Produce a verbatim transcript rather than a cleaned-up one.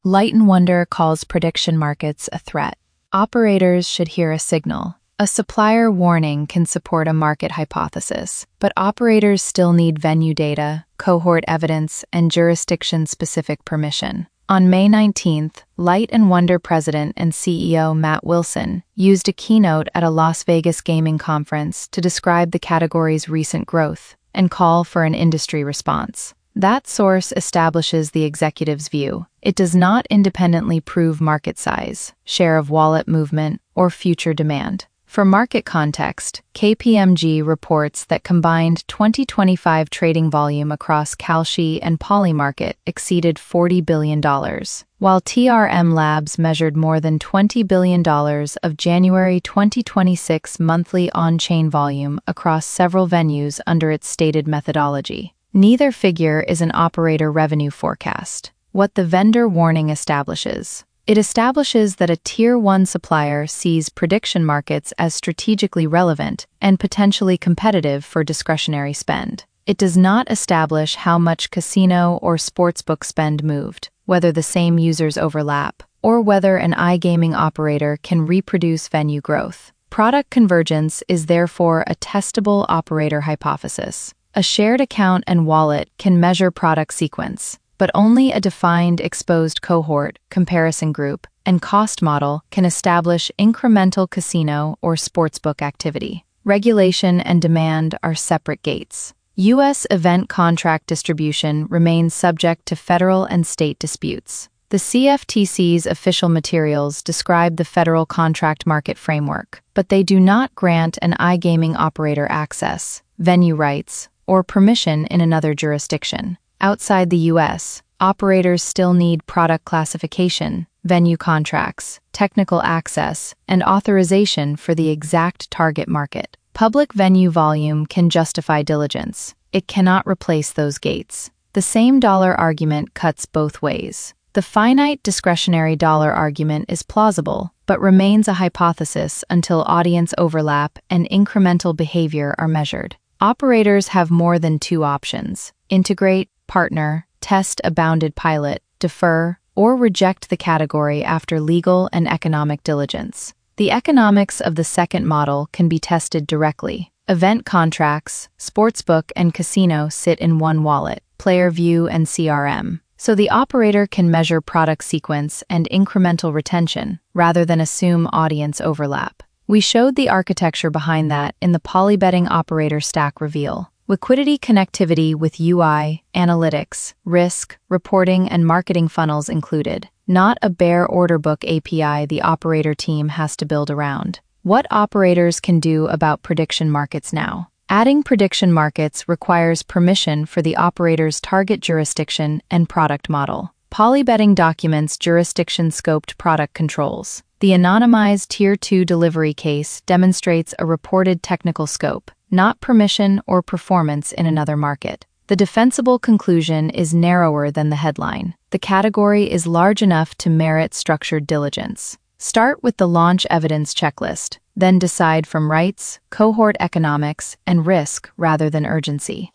Light and Wonder calls prediction markets a threat. Operators should hear a signal. A supplier warning can support a market hypothesis, but operators still need venue data, cohort evidence, and jurisdiction-specific permission. On May nineteenth, Light and Wonder president and C E O Matt Wilson used a keynote at a Las Vegas gaming conference to describe the category's recent growth and call for an industry response. That source establishes the executive's view. It does not independently prove market size, share of wallet movement, or future demand. For market context, K P M G reports that combined twenty twenty-five trading volume across Kalshi and Polymarket exceeded forty billion dollars, while T R M Labs measured more than twenty billion dollars of January twenty twenty-six monthly on-chain volume across several venues under its stated methodology. Neither figure is an operator revenue forecast. What the vendor warning establishes. It establishes that a Tier one supplier sees prediction markets as strategically relevant and potentially competitive for discretionary spend. It does not establish how much casino or sportsbook spend moved, whether the same users overlap, or whether an iGaming operator can reproduce venue growth. Product convergence is therefore a testable operator hypothesis. A shared account and wallet can measure product sequence, but only a defined exposed cohort, comparison group, and cost model can establish incremental casino or sportsbook activity. Regulation and demand are separate gates. U S event contract distribution remains subject to federal and state disputes. The C F T C's official materials describe the federal contract market framework, but they do not grant an iGaming operator access, venue rights, or permission in another jurisdiction. Outside the U S, operators still need product classification, venue contracts, technical access, and authorization for the exact target market. Public venue volume can justify diligence. It cannot replace those gates. The same dollar argument cuts both ways. The finite discretionary dollar argument is plausible, but remains a hypothesis until audience overlap and incremental behavior are measured. Operators have more than two options: integrate, partner, test a bounded pilot, defer, or reject the category after legal and economic diligence. The economics of the second model can be tested directly. Event contracts, sportsbook, and casino sit in one wallet, PlayerView and C R M, so the operator can measure product sequence and incremental retention rather than assume audience overlap. We showed the architecture behind that in the Polybetting Operator Stack reveal. Liquidity connectivity with U I, analytics, risk, reporting, and marketing funnels included, not a bare order book A P I the operator team has to build around. What operators can do about prediction markets now? Adding prediction markets requires permission for the operator's target jurisdiction and product model. Polybetting documents jurisdiction-scoped product controls. The anonymized Tier two delivery case demonstrates a reported technical scope, not permission or performance in another market. The defensible conclusion is narrower than the headline. The category is large enough to merit structured diligence. Start with the launch evidence checklist, then decide from rights, cohort economics, and risk rather than urgency.